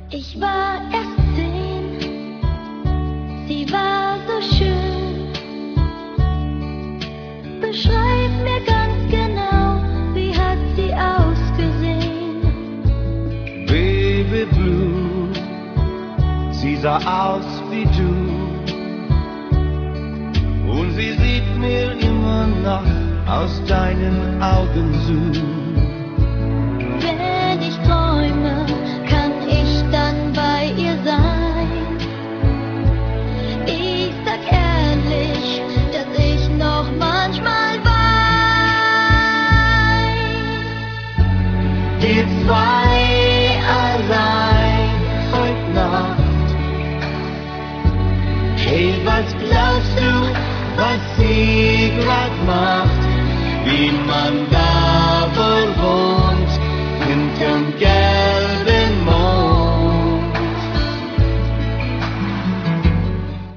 Ich war erst 10, sie war so schön. Beschreib mir ganz genau, wie hat sie ausgesehen? Baby Blue, sie sah aus wie du. Und sie sieht mir immer noch aus deinen Augen zu. Wenn ich träume, kann ich dann bei ihr sein? Ich sag ehrlich, dass ich noch manchmal wein. Wir zwei allein heute Nacht. Hey, was glaubst du, was sie grad macht? Wie man da